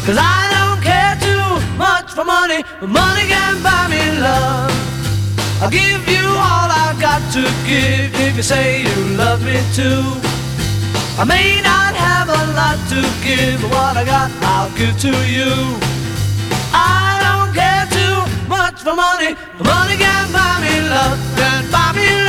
'Cause I don't care too much for money, but money can buy me love. I'll give you all I've got to give if you say you love me too. I may not have a lot to give, but what I got I'll give to you. I don't care too much for money, but money can buy me love, can buy me love.